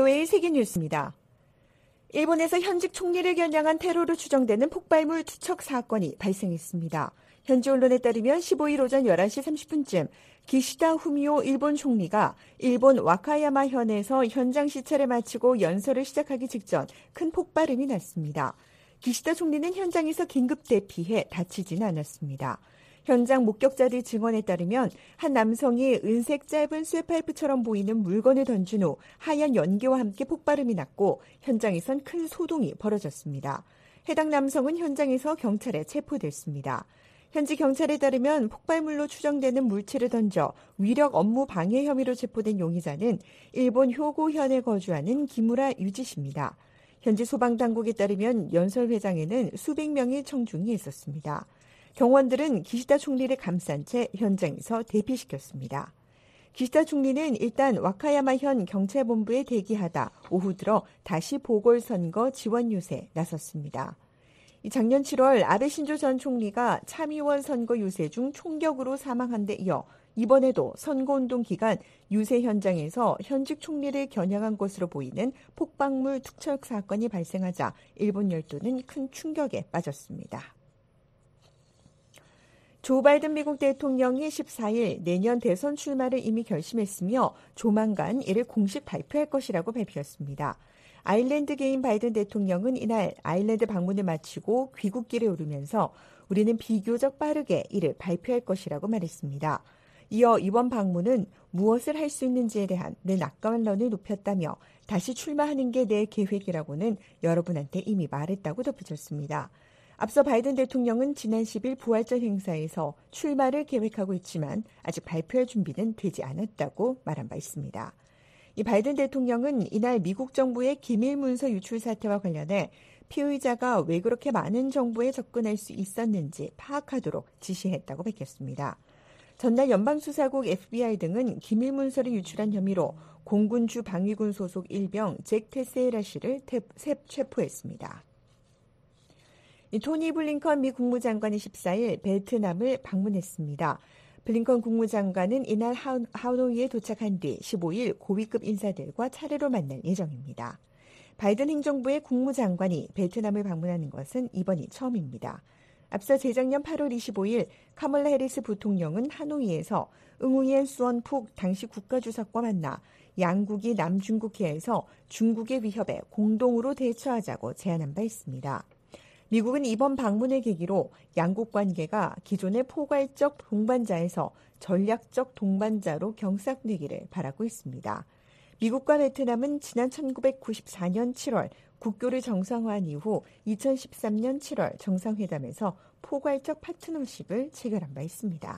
VOA 세계뉴스입니다. 일본에서 현직 총리를 겨냥한 테러로 추정되는 폭발물 투척 사건이 발생했습니다. 현지 언론에 따르면 15일 오전 11시 30분쯤 기시다 후미오 일본 총리가 일본 와카야마 현에서 현장 시찰을 마치고 연설을 시작하기 직전 큰 폭발음이 났습니다. 기시다 총리는 현장에서 긴급 대피해 다치지는 않았습니다. 현장 목격자들 증언에 따르면 한 남성이 은색 짧은 쇠파이프처럼 보이는 물건을 던진 후 하얀 연기와 함께 폭발음이 났고 현장에선 큰 소동이 벌어졌습니다. 해당 남성은 현장에서 경찰에 체포됐습니다. 현지 경찰에 따르면 폭발물로 추정되는 물체를 던져 위력 업무 방해 혐의로 체포된 용의자는 일본 효고현에 거주하는 기무라 유지씨입니다. 현지 소방당국에 따르면 연설회장에는 수백 명의 청중이 있었습니다. 경호원들은 기시다 총리를 감싼 채 현장에서 대피시켰습니다. 기시다 총리는 일단 와카야마현 경찰본부에 대기하다 오후 들어 다시 보궐선거 지원 유세에 나섰습니다. 작년 7월 아베 신조 전 총리가 참의원 선거 유세 중 총격으로 사망한 데 이어 이번에도 선거운동 기간 유세 현장에서 현직 총리를 겨냥한 것으로 보이는 폭발물 투척 사건이 발생하자 일본 열도는 큰 충격에 빠졌습니다. 조 바이든 미국 대통령이 14일 내년 대선 출마를 이미 결심했으며 조만간 이를 공식 발표할 것이라고 밝혔습니다. 아일랜드계인 바이든 대통령은 이날 아일랜드 방문을 마치고 귀국길에 오르면서 우리는 비교적 빠르게 이를 발표할 것이라고 말했습니다. 이어 이번 방문은 무엇을 할 수 있는지에 대한 내 낙관론을 높였다며 다시 출마하는 게 내 계획이라고는 여러분한테 이미 말했다고 덧붙였습니다. 앞서 바이든 대통령은 지난 10일 부활절 행사에서 출마를 계획하고 있지만 아직 발표할 준비는 되지 않았다고 말한 바 있습니다. 이 바이든 대통령은 이날 미국 정부의 기밀 문서 유출 사태와 관련해 피의자가 왜 그렇게 많은 정보에 접근할 수 있었는지 파악하도록 지시했다고 밝혔습니다. 전날 연방수사국 FBI 등은 기밀 문서를 유출한 혐의로 공군주 방위군 소속 일병 잭 테세이라 씨를 체포했습니다. 토니 블링컨 미 국무장관이 14일 베트남을 방문했습니다. 블링컨 국무장관은 이날 하노이에 도착한 뒤 15일 고위급 인사들과 차례로 만날 예정입니다. 바이든 행정부의 국무장관이 베트남을 방문하는 것은 이번이 처음입니다. 앞서 재작년 8월 25일 카멀라 해리스 부통령은 하노이에서 응우옌 수원푹 당시 국가주석과 만나 양국이 남중국해에서 중국의 위협에 공동으로 대처하자고 제안한 바 있습니다. 미국은 이번 방문을 계기로 양국 관계가 기존의 포괄적 동반자에서 전략적 동반자로 경색되기를 바라고 있습니다. 미국과 베트남은 지난 1994년 7월 국교를 정상화한 이후 2013년 7월 정상회담에서 포괄적 파트너십을 체결한 바 있습니다.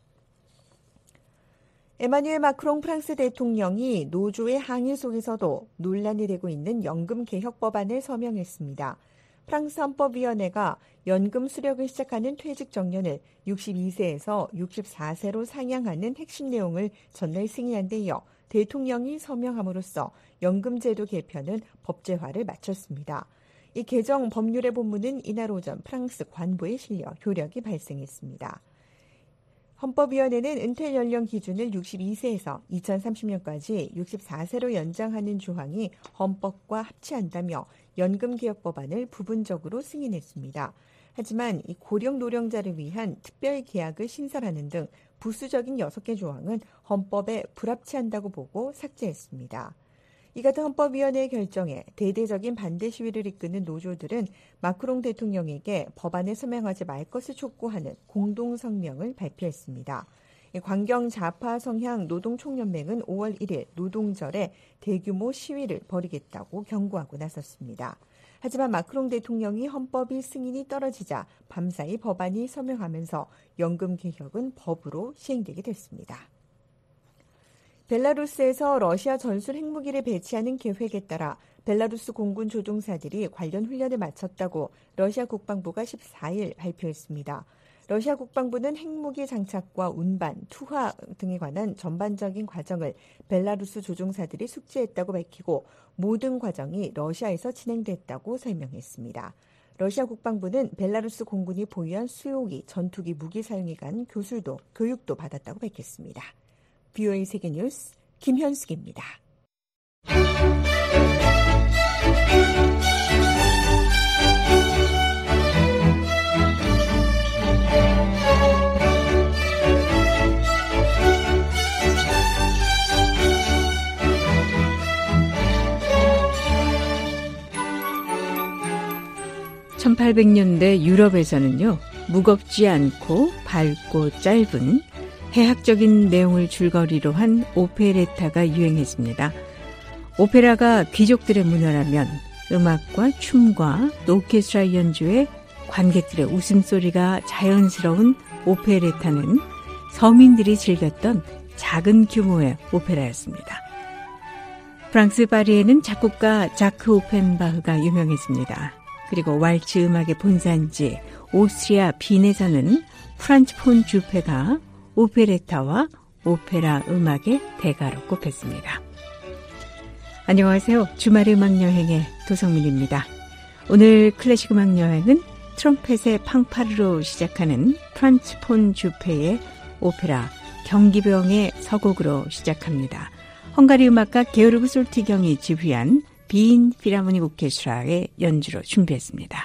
에마뉴엘 마크롱 프랑스 대통령이 노조의 항의 속에서도 논란이 되고 있는 연금 개혁 법안을 서명했습니다. 프랑스 헌법위원회가 연금 수령을 시작하는 퇴직 정년을 62세에서 64세로 상향하는 핵심 내용을 전날 승인한 데 이어 대통령이 서명함으로써 연금제도 개편은 법제화를 마쳤습니다. 이 개정 법률의 본문은 이날 오전 프랑스 관보에 실려 효력이 발생했습니다. 헌법위원회는 은퇴 연령 기준을 62세에서 2030년까지 64세로 연장하는 조항이 헌법과 합치한다며 연금개혁 법안을 부분적으로 승인했습니다. 하지만 이 고령 노령자를 위한 특별 계약을 신설하는 등 부수적인 6개 조항은 헌법에 불합치한다고 보고 삭제했습니다. 이 같은 헌법위원회의 결정에 대대적인 반대 시위를 이끄는 노조들은 마크롱 대통령에게 법안에 서명하지 말 것을 촉구하는 공동성명을 발표했습니다. 광경 좌파 성향 노동총연맹은 5월 1일 노동절에 대규모 시위를 벌이겠다고 경고하고 나섰습니다. 하지만 마크롱 대통령이 헌법이 승인이 떨어지자 밤사이 법안이 서명하면서 연금 개혁은 법으로 시행되게 됐습니다. 벨라루스에서 러시아 전술 핵무기를 배치하는 계획에 따라 벨라루스 공군 조종사들이 관련 훈련을 마쳤다고 러시아 국방부가 14일 발표했습니다. 러시아 국방부는 핵무기 장착과 운반, 투하 등에 관한 전반적인 과정을 벨라루스 조종사들이 숙지했다고 밝히고 모든 과정이 러시아에서 진행됐다고 설명했습니다. 러시아 국방부는 벨라루스 공군이 보유한 수용기, 전투기 무기 사용에 관한 교육도 받았다고 밝혔습니다. VOA 세계뉴스 김현숙입니다. (1800년대) 유럽에서는요, 무겁지 않고 밝고 짧은 해학적인 내용을 줄거리로 한 오페레타가 유행했습니다. 오페라가 귀족들의 문화라면 음악과 춤과 오케스트라 연주에 관객들의 웃음소리가 자연스러운 오페레타는 서민들이 즐겼던 작은 규모의 오페라였습니다. 프랑스 파리에는 작곡가 자크 오펜바흐가 유명했습니다. 그리고 왈츠 음악의 본산지 오스트리아 빈에서는 프란츠 폰 주페가 오페레타와 오페라 음악의 대가로 꼽혔습니다. 안녕하세요. 주말의 음악여행의 도성민입니다. 오늘 클래식 음악여행은 트럼펫의 팡파르로 시작하는 프란츠 폰 주페의 오페라 경기병의 서곡으로 시작합니다. 헝가리 음악가 게오르그 솔티경이 지휘한 빈 필하모닉 오케스트라의 연주로 준비했습니다.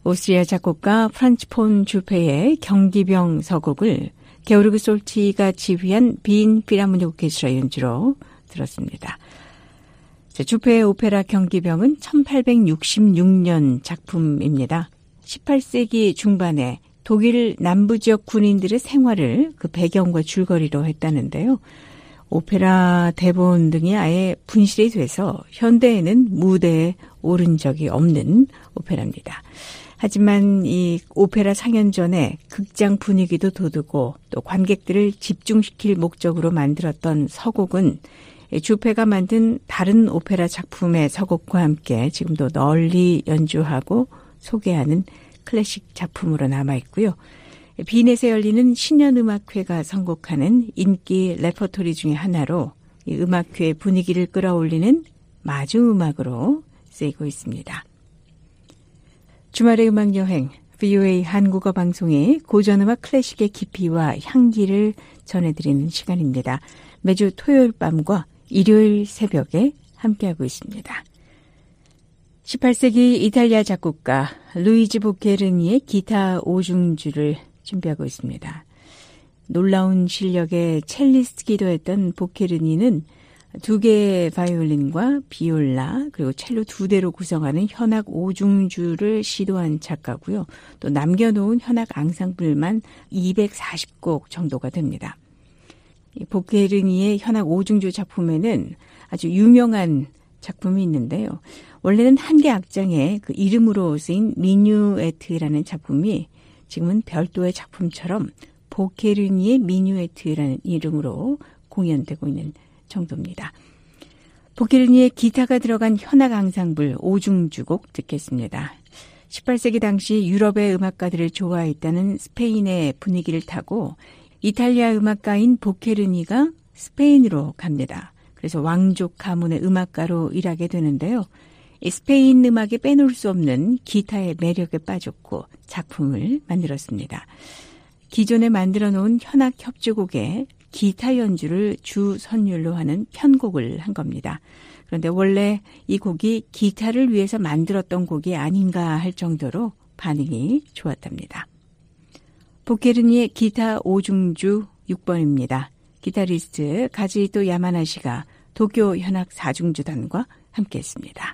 오스트리아 작곡가 프란츠 폰 주페의 경기병 서곡을 게오르그 솔티가 지휘한 빈 필하모니 오케스트라 연주로 들었습니다. 주페의 오페라 경기병은 1866년 작품입니다. 18세기 중반에 독일 남부 지역 군인들의 생활을 그 배경과 줄거리로 했다는데요. 오페라 대본 등이 아예 분실이 돼서 현대에는 무대에 오른 적이 없는 오페라입니다. 하지만 이 오페라 상연 전에 극장 분위기도 돋우고 또 관객들을 집중시킬 목적으로 만들었던 서곡은 주페가 만든 다른 오페라 작품의 서곡과 함께 지금도 널리 연주하고 소개하는 클래식 작품으로 남아있고요. 빈에서 열리는 신년음악회가 선곡하는 인기 레퍼토리 중에 하나로 이 음악회 분위기를 끌어올리는 마중음악으로 쓰이고 있습니다. 주말의 음악여행, VOA 한국어 방송이 고전음악 클래식의 깊이와 향기를 전해드리는 시간입니다. 매주 토요일 밤과 일요일 새벽에 함께하고 있습니다. 18세기 이탈리아 작곡가 루이지 보케르니의 기타 5중주를 준비하고 있습니다. 놀라운 실력의 첼리스트기도 했던 보케르니는 2개의 바이올린과 비올라 그리고 첼로 2대로 구성하는 현악 5중주를 시도한 작가고요. 또 남겨놓은 현악 앙상블만 240곡 정도가 됩니다. 보케르니의 현악 5중주 작품에는 아주 유명한 작품이 있는데요. 원래는 한 개 악장에 그 이름으로 쓰인 미뉴에트라는 작품이 지금은 별도의 작품처럼 보케르니의 미뉴에트라는 이름으로 공연되고 있는 정도입니다. 보케르니의 기타가 들어간 현악 앙상블 5중주곡 듣겠습니다. 18세기 당시 유럽의 음악가들을 좋아했다는 스페인의 분위기를 타고 이탈리아 음악가인 보케르니가 스페인으로 갑니다. 그래서 왕족 가문의 음악가로 일하게 되는데요. 이 스페인 음악에 빼놓을 수 없는 기타의 매력에 빠졌고 작품을 만들었습니다. 기존에 만들어 놓은 현악 협주곡에 기타 연주를 주 선율로 하는 편곡을 한 겁니다. 그런데 원래 이 곡이 기타를 위해서 만들었던 곡이 아닌가 할 정도로 반응이 좋았답니다. 보케르니의 기타 5중주 6번입니다. 기타리스트 가즈히토 야마나시가 도쿄 현악 4중주단과 함께했습니다.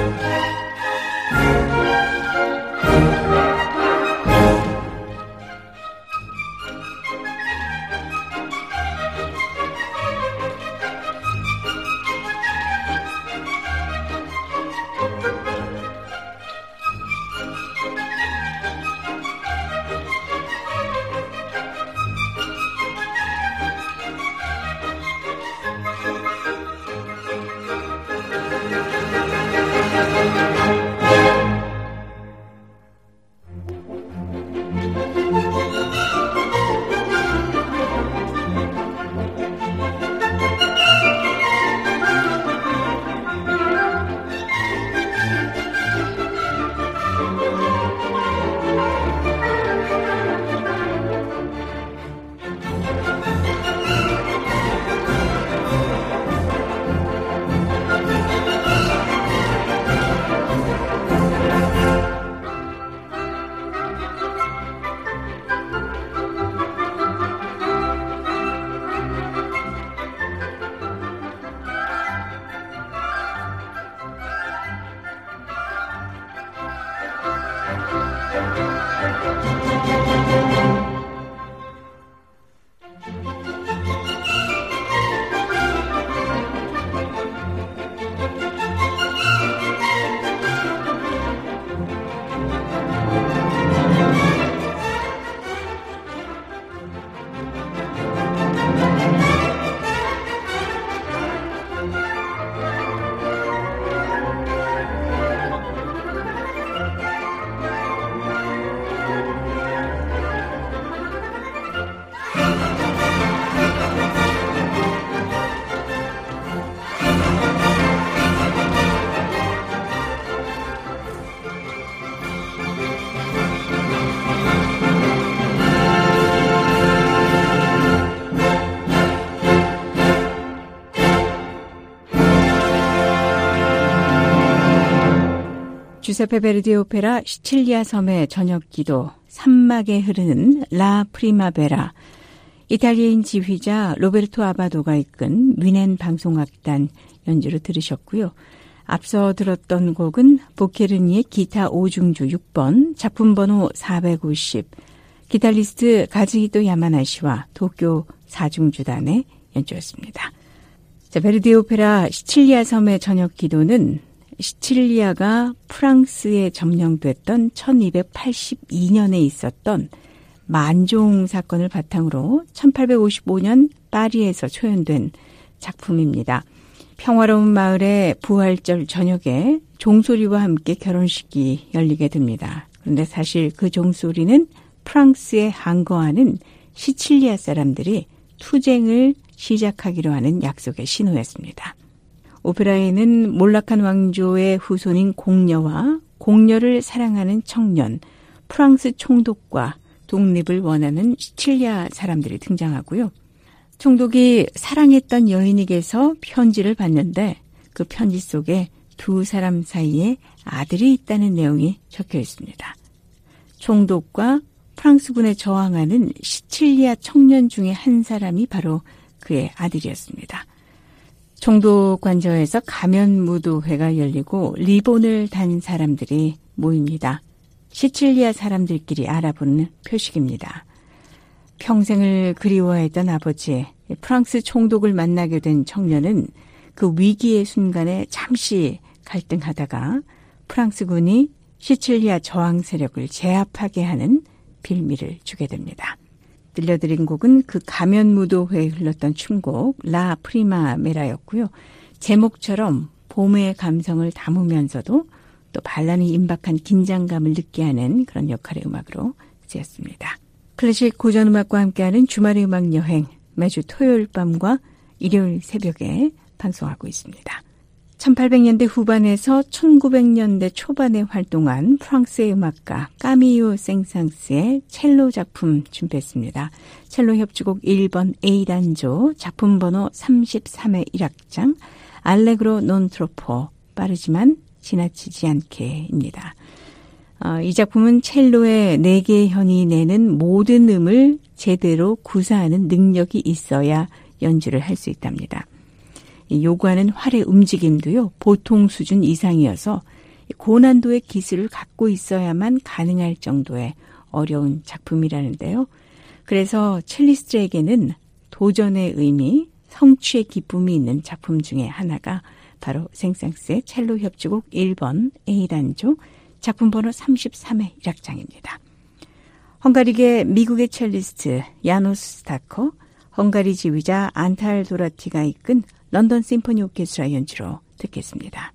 주세페 베르디 오페라 시칠리아 섬의 저녁기도, 산막에 흐르는 라 프리마베라, 이탈리아인 지휘자 로베르토 아바도가 이끈 위넨 방송악단 연주로 들으셨고요. 앞서 들었던 곡은 보케르니의 기타 5중주 6번, 작품 번호 450, 기타리스트 가즈히토 야마나시와 도쿄 4중주단의 연주였습니다. 자, 베르디 오페라 시칠리아 섬의 저녁기도는 시칠리아가 프랑스에 점령됐던 1282년에 있었던 만종 사건을 바탕으로 1855년 파리에서 초연된 작품입니다. 평화로운 마을의 부활절 저녁에 종소리와 함께 결혼식이 열리게 됩니다. 그런데 사실 그 종소리는 프랑스에 항거하는 시칠리아 사람들이 투쟁을 시작하기로 하는 약속의 신호였습니다. 오페라에는 몰락한 왕조의 후손인 공녀와 공녀를 사랑하는 청년, 프랑스 총독과 독립을 원하는 시칠리아 사람들이 등장하고요. 총독이 사랑했던 여인에게서 편지를 받는데 그 편지 속에 두 사람 사이에 아들이 있다는 내용이 적혀 있습니다. 총독과 프랑스군에 저항하는 시칠리아 청년 중에 한 사람이 바로 그의 아들이었습니다. 총독 관저에서 가면무도회가 열리고 리본을 단 사람들이 모입니다. 시칠리아 사람들끼리 알아보는 표식입니다. 평생을 그리워했던 아버지, 프랑스 총독을 만나게 된 청년은 그 위기의 순간에 잠시 갈등하다가 프랑스군이 시칠리아 저항 세력을 제압하게 하는 빌미를 주게 됩니다. 들려드린 곡은 그 가면무도회에 흘렀던 춤곡 라 프리마메라였고요. 제목처럼 봄의 감성을 담으면서도 또 반란이 임박한 긴장감을 느끼게 하는 그런 역할의 음악으로 쓰였습니다. 클래식 고전음악과 함께하는 주말의 음악 여행, 매주 토요일 밤과 일요일 새벽에 방송하고 있습니다. 1800년대 후반에서 1900년대 초반에 활동한 프랑스의 음악가 까미유 생상스의 첼로 작품 준비했습니다. 첼로 협주곡 1번 A단조, 작품 번호 33의 1악장, 알레그로 non troppo, 빠르지만 지나치지 않게입니다. 이 작품은 첼로의 4개의 현이 내는 모든 음을 제대로 구사하는 능력이 있어야 연주를 할 수 있답니다. 요구하는 활의 움직임도요, 보통 수준 이상이어서 고난도의 기술을 갖고 있어야만 가능할 정도의 어려운 작품이라는데요. 그래서 첼리스트에게는 도전의 의미, 성취의 기쁨이 있는 작품 중에 하나가 바로 생상스의 첼로 협주곡 1번 A단조 작품 번호 33의 1악장입니다. 헝가리계 미국의 첼리스트 야노스 스타커, 헝가리 지휘자 안탈 도라티가 이끈 런던 심포니 오케스트라 연주로 듣겠습니다.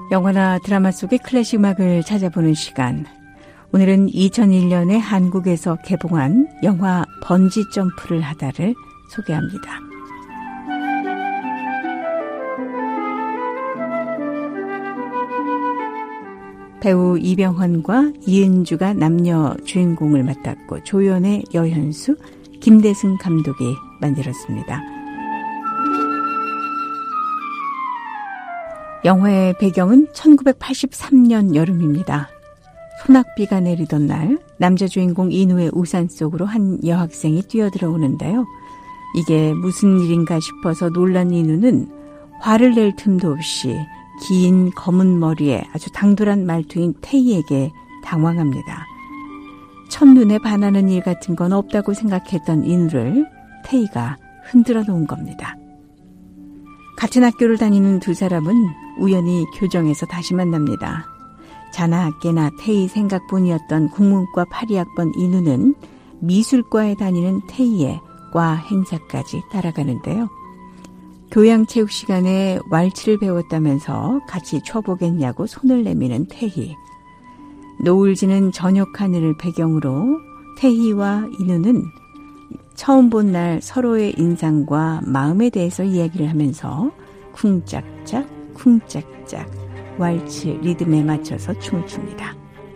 영화나 드라마 속의 클래식 음악을 찾아보는 시간. 오늘은 2001년에 한국에서 개봉한 영화 번지 점프를 하다를 소개합니다. 배우 이병헌과 이은주가 남녀 주인공을 맡았고 조연의 여현수, 김대승 감독이 만들었습니다. 영화의 배경은 1983년 여름입니다. 소낙비가 내리던 날 남자 주인공 인우의 우산 속으로 한 여학생이 뛰어들어오는데요. 이게 무슨 일인가 싶어서 놀란 인우는 화를 낼 틈도 없이 긴 검은 머리에 아주 당돌한 말투인 태희에게 당황합니다. 첫눈에 반하는 일 같은 건 없다고 생각했던 인우를 태희가 흔들어 놓은 겁니다. 같은 학교를 다니는 두 사람은 우연히 교정에서 다시 만납니다. 자나 깨나 태희 생각뿐이었던 국문과 82학번 인우는 미술과에 다니는 태희의 과 행사까지 따라가는데요. 교양체육 시간에 왈츠를 배웠다면서 같이 쳐보겠냐고 손을 내미는 태희. 노을 지는 저녁 하늘을 배경으로 태희와 인우는 처음 본 날 서로의 인상과 마음에 대해서 이야기를 하면서 쿵짝짝 쿵짝짝 왈츠 리듬에 맞춰서 춤을 춥니다.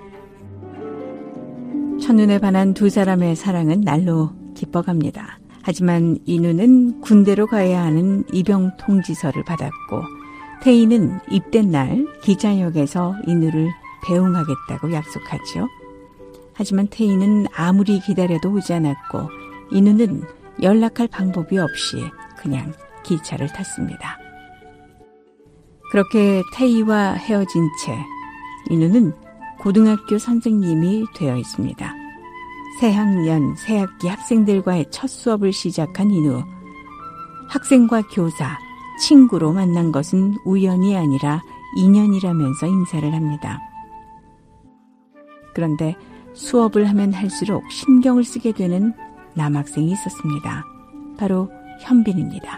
첫눈에 반한 두 사람의 사랑은 날로 깊어갑니다. 하지만 인우는 군대로 가야 하는 입영 통지서를 받았고 태희는 입된 날 기차역에서 인우를 배웅하겠다고 약속하죠. 하지만 태희는 아무리 기다려도 오지 않았고 인우는 연락할 방법이 없이 그냥 기차를 탔습니다. 그렇게 태희와 헤어진 채 인우는 고등학교 선생님이 되어 있습니다. 새학년, 새학기 학생들과의 첫 수업을 시작한 인우. 학생과 교사, 친구로 만난 것은 우연이 아니라 인연이라면서 인사를 합니다. 그런데 수업을 하면 할수록 신경을 쓰게 되는 남학생이 있었습니다. 바로 현빈입니다.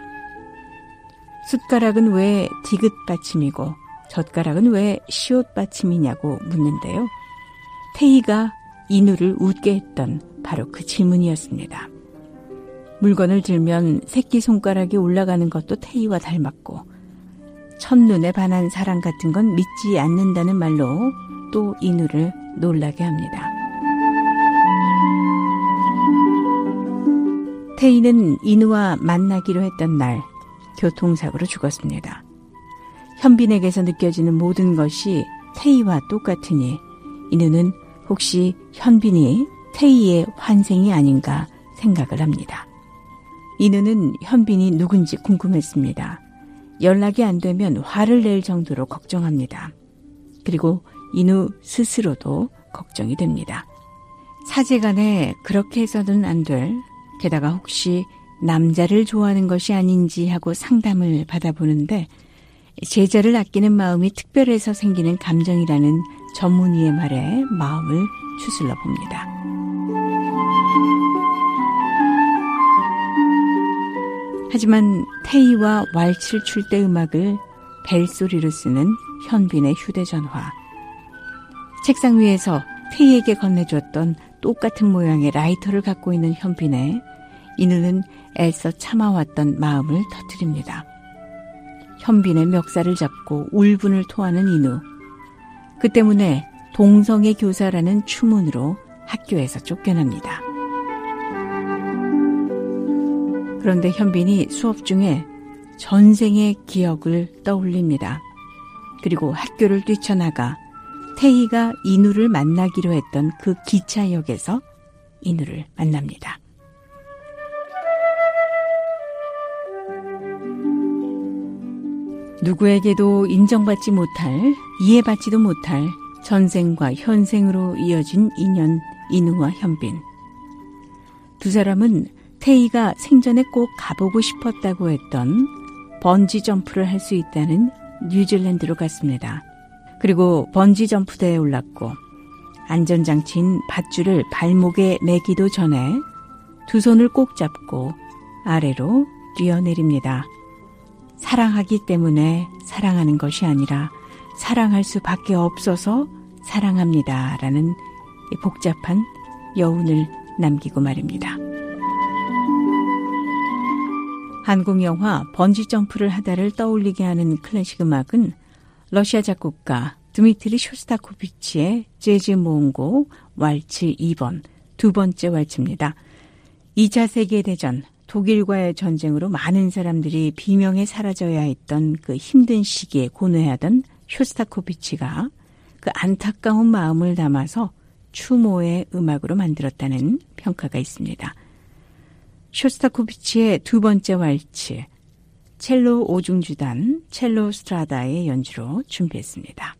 숟가락은 왜 디귿 받침이고 젓가락은 왜 시옷 받침이냐고 묻는데요. 태희가 인우를 웃게 했던 바로 그 질문이었습니다. 물건을 들면 새끼손가락이 올라가는 것도 태희와 닮았고 첫눈에 반한 사랑 같은 건 믿지 않는다는 말로 또 인우를 놀라게 합니다. 태희는 인우와 만나기로 했던 날 교통사고로 죽었습니다. 현빈에게서 느껴지는 모든 것이 태희와 똑같으니 인우는 혹시 현빈이 태희의 환생이 아닌가 생각을 합니다. 인우는 현빈이 누군지 궁금했습니다. 연락이 안 되면 화를 낼 정도로 걱정합니다. 그리고 인우 스스로도 걱정이 됩니다. 사제간에 그렇게 해서는 안 될, 게다가 혹시 남자를 좋아하는 것이 아닌지 하고 상담을 받아보는데 제자를 아끼는 마음이 특별해서 생기는 감정이라는 전문의의 말에 마음을 추슬러 봅니다. 하지만 태희와 왈츠를 출 때 음악을 벨소리로 쓰는 현빈의 휴대전화. 책상 위에서 태희에게 건네줬던 똑같은 모양의 라이터를 갖고 있는 현빈에 인우는 애써 참아왔던 마음을 터뜨립니다. 현빈의 멱살을 잡고 울분을 토하는 인우. 그 때문에 동성애 교사라는 추문으로 학교에서 쫓겨납니다. 그런데 현빈이 수업 중에 전생의 기억을 떠올립니다. 그리고 학교를 뛰쳐나가 태희가 인우를 만나기로 했던 그 기차역에서 인우를 만납니다. 누구에게도 인정받지 못할, 이해받지도 못할 전생과 현생으로 이어진 인연 인우와 현빈. 두 사람은 태희가 생전에 꼭 가보고 싶었다고 했던 번지 점프를 할 수 있다는 뉴질랜드로 갔습니다. 그리고 번지 점프대에 올랐고 안전장치인 밧줄을 발목에 매기도 전에 두 손을 꼭 잡고 아래로 뛰어내립니다. 사랑하기 때문에 사랑하는 것이 아니라 사랑할 수밖에 없어서 사랑합니다라는 복잡한 여운을 남기고 말입니다. 한국 영화 번지점프를 하다를 떠올리게 하는 클래식 음악은 러시아 작곡가 드미트리 쇼스타코비치의 재즈 모음곡 왈츠 2번, 두 번째 왈츠입니다. 2차 세계대전, 독일과의 전쟁으로 많은 사람들이 비명에 사라져야 했던 그 힘든 시기에 고뇌하던 쇼스타코비치가 그 안타까운 마음을 담아서 추모의 음악으로 만들었다는 평가가 있습니다. 쇼스타코비치의 두 번째 왈츠, 첼로 오중주단, 첼로 스트라다의 연주로 준비했습니다.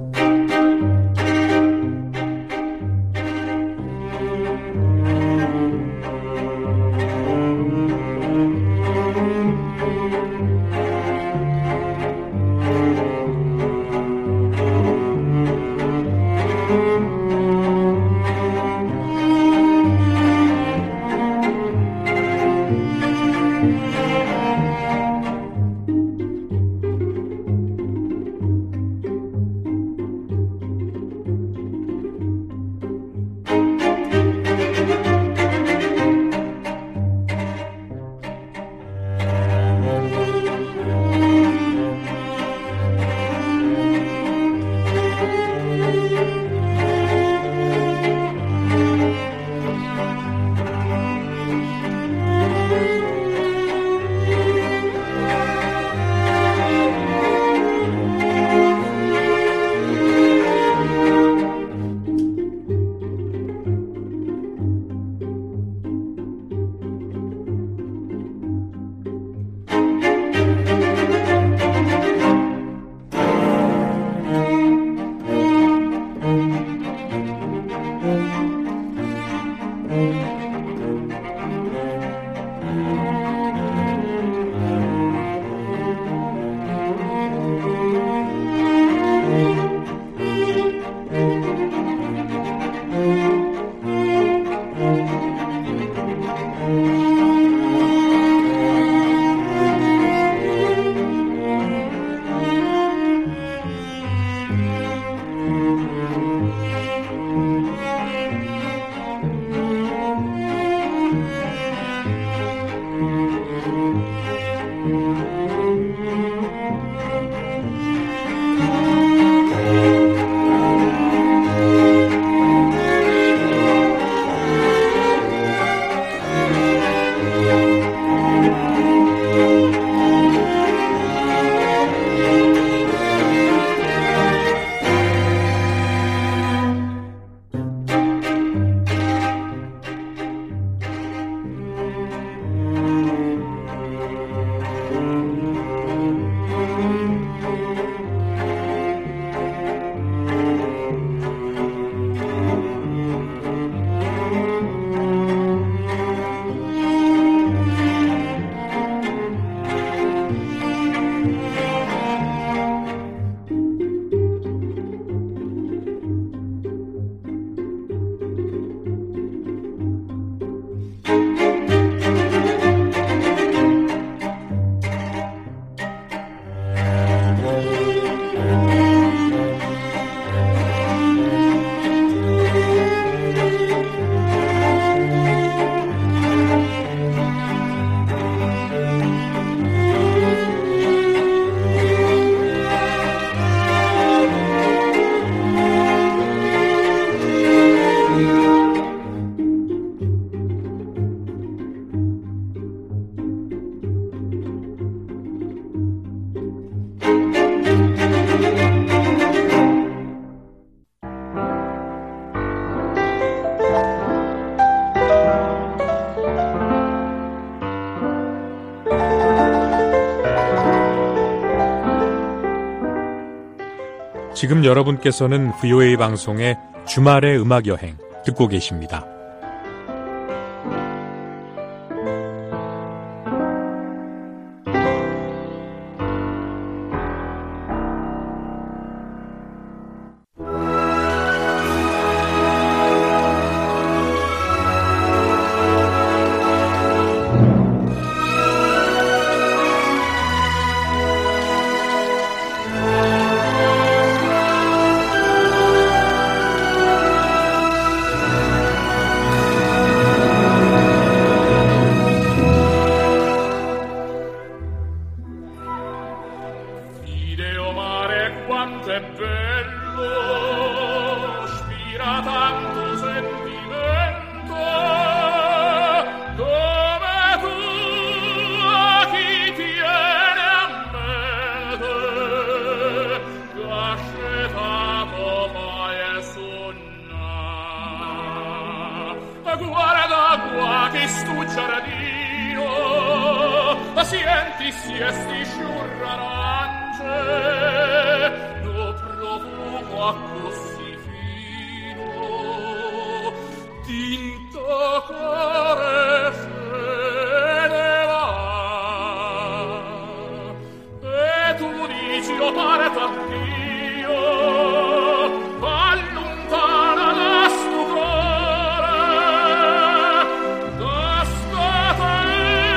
지금 여러분께서는 VOA 방송의 주말의 음악여행 듣고 계십니다. Sienti, siesti, sciurrarance, lo profumo a così fino, tinto cuore se ne va. E tu dici, o parta Dio, allontana la stupore, da scatare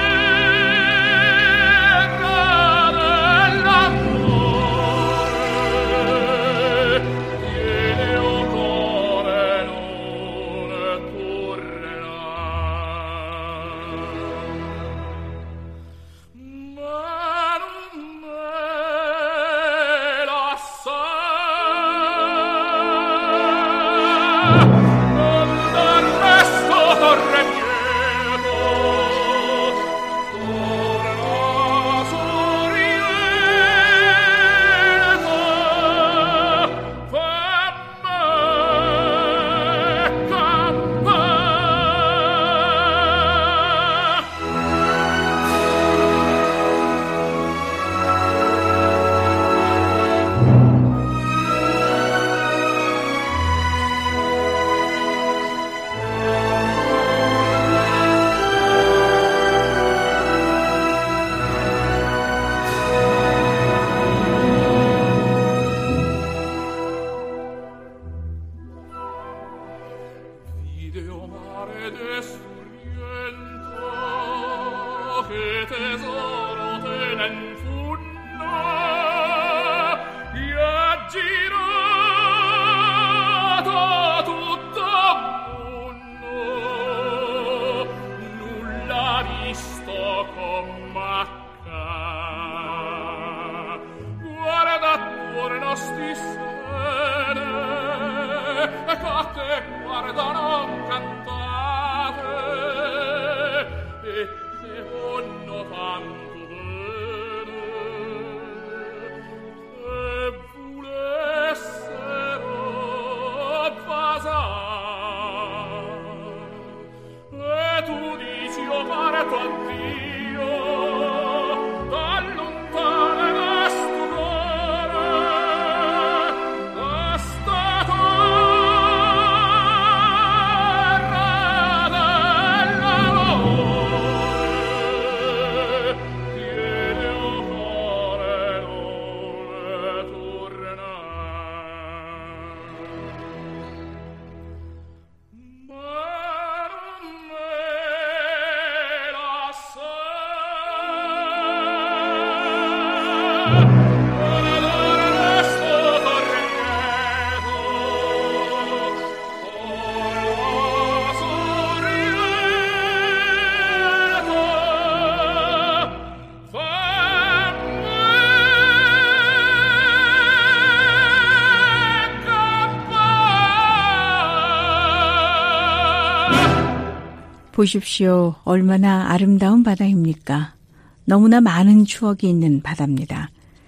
보십시오. 얼마나 아름다운 바다입니까? 너무나 많은 추억이 있는 바다입니다.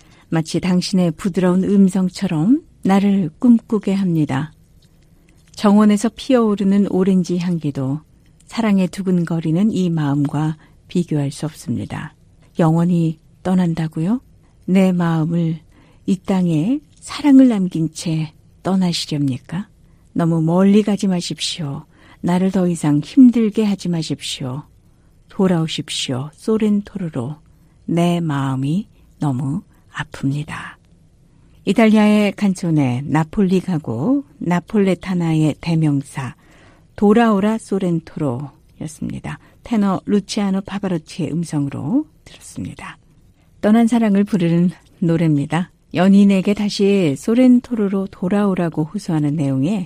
마치 당신의 부드러운 음성처럼 나를 꿈꾸게 합니다. 정원에서 피어오르는 오렌지 향기도 사랑에 두근거리는 이 마음과 비교할 수 없습니다. 영원히 떠난다고요? 내 마음을 이 땅에 사랑을 남긴 채 떠나시렵니까? 너무 멀리 가지 마십시오. 나를 더 이상 힘들게 하지 마십시오. 돌아오십시오. 소렌토로로. 내 마음이 너무 아픕니다. 이탈리아의 칸초네 나폴리 가곡 나폴레타나의 대명사 돌아오라 소렌토로였습니다. 테너 루치아노 파바로티의 음성으로 들었습니다. 떠난 사랑을 부르는 노래입니다. 연인에게 다시 소렌토로로 돌아오라고 호소하는 내용의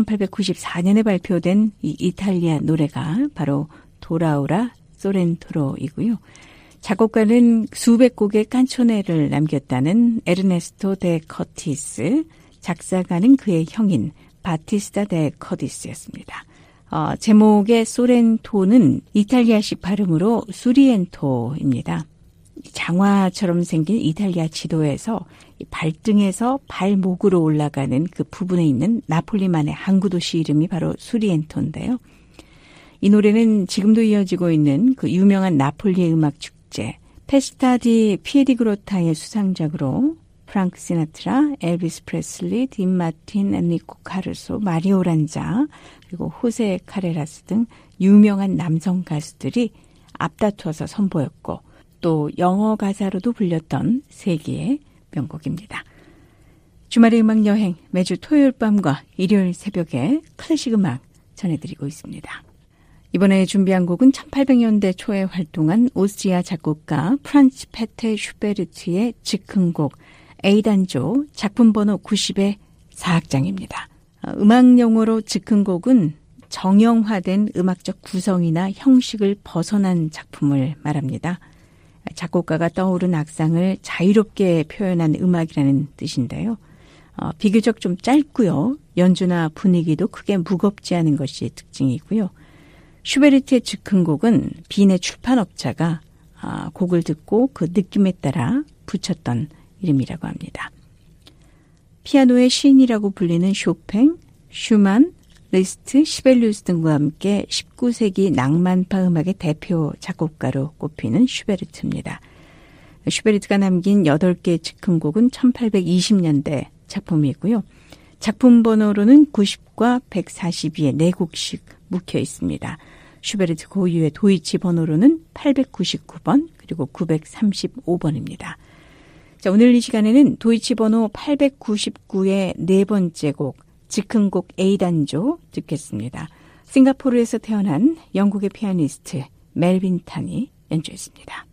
1894년에 발표된 이 이탈리아 노래가 바로 돌아오라 소렌토로이고요. 작곡가는 수백 곡의 깐초네를 남겼다는 에르네스토 데 커티스, 작사가는 그의 형인 바티스타 데 커티스였습니다. 제목의 소렌토는 이탈리아식 발음으로 수리엔토입니다. 장화처럼 생긴 이탈리아 지도에서 발등에서 발목으로 올라가는 그 부분에 있는 나폴리만의 항구 도시 이름이 바로 수리엔토인데요. 이 노래는 지금도 이어지고 있는 그 유명한 나폴리의 음악 축제 페스타 디 피에디그로타의 수상작으로 프랑크 시나트라, 엘비스 프레슬리, 딘 마틴, 엔리코 카루소, 마리오 란자, 그리고 호세 카레라스 등 유명한 남성 가수들이 앞다투어서 선보였고 또 영어 가사로도 불렸던 세계의 명곡입니다. 주말의 음악 여행 매주 토요일 밤과 일요일 새벽에 클래식 음악 전해드리고 있습니다. 이번에 준비한 곡은 1800년대 초에 활동한 오스트리아 작곡가 프란츠 페테 슈베르트의 즉흥곡 A단조 작품 번호 90의 4악장입니다. 음악 용어로 즉흥곡은 정형화된 음악적 구성이나 형식을 벗어난 작품을 말합니다. 작곡가가 떠오른 악상을 자유롭게 표현한 음악이라는 뜻인데요. 비교적 좀 짧고요. 연주나 분위기도 크게 무겁지 않은 것이 특징이고요. 슈베르트의 즉흥곡은 빈의 출판업자가 곡을 듣고 그 느낌에 따라 붙였던 이름이라고 합니다. 피아노의 시인이라고 불리는 쇼팽, 슈만, 리스트, 시벨리우스 등과 함께 19세기 낭만파 음악의 대표 작곡가로 꼽히는 슈베르트입니다. 슈베르트가 남긴 8개의 즉흥곡은 1820년대 작품이고요. 작품 번호로는 90과 142의 4곡씩 묵혀 있습니다. 슈베르트 고유의 도이치 번호로는 899번 그리고 935번입니다. 자, 오늘 이 시간에는 도이치 번호 899의 네 번째 곡 즉흥곡 A단조 듣겠습니다. 싱가포르에서 태어난 영국의 피아니스트 멜빈 탄이 연주했습니다.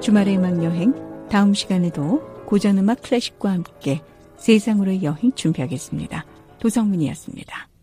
주말의 음악 여행, 다음 시간에도 고전음악 클래식과 함께 세상으로의 여행 준비하겠습니다. 도성민이었습니다.